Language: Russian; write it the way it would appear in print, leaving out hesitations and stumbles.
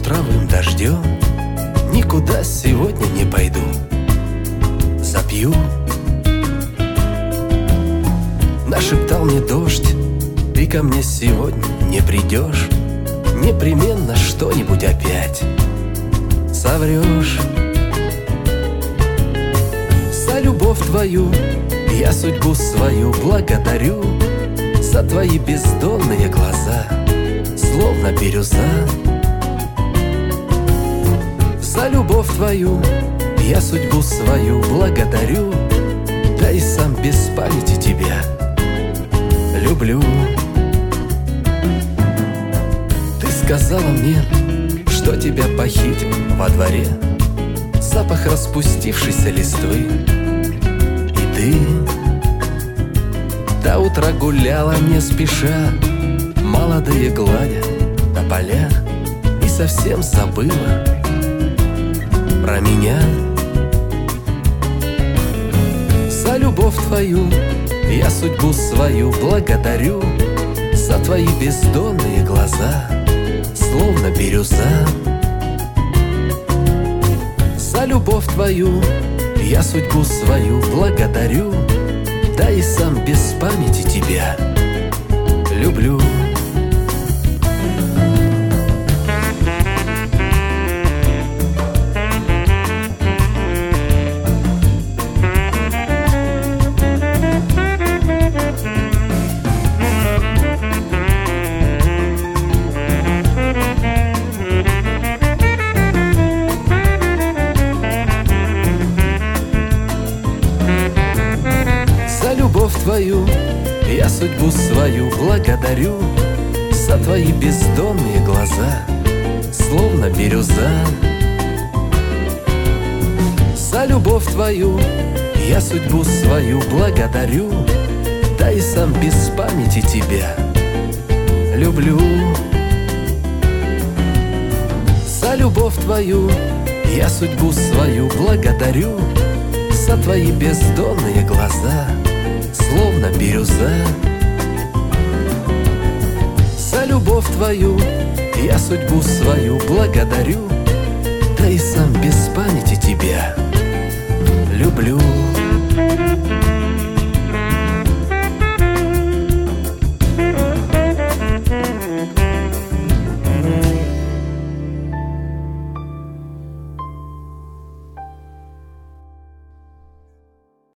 утровым дождем никуда сегодня не пойду. Запью. Нашептал мне дождь, ты ко мне сегодня не придешь. Непременно что-нибудь опять соврешь. За любовь твою я судьбу свою благодарю, за твои бездонные глаза, словно бирюза. За любовь твою я судьбу свою благодарю, да и сам без памяти тебя люблю. Ты сказала мне, что тебя похитил во дворе запах распустившейся листвы. И ты до утра гуляла не спеша, молодые гладя на поля, и совсем забыла про меня. За любовь твою я судьбу свою благодарю, за твои бездонные глаза, словно бирюза. За любовь твою я судьбу свою благодарю, да и сам без памяти тебя люблю. Твою я судьбу свою благодарю, за твои бездонные глаза, словно бирюза. За любовь твою я судьбу свою благодарю, да и сам без памяти тебя люблю. За любовь твою я судьбу свою благодарю, за твои бездонные глаза, словно бирюза. За любовь твою я судьбу свою благодарю, да и сам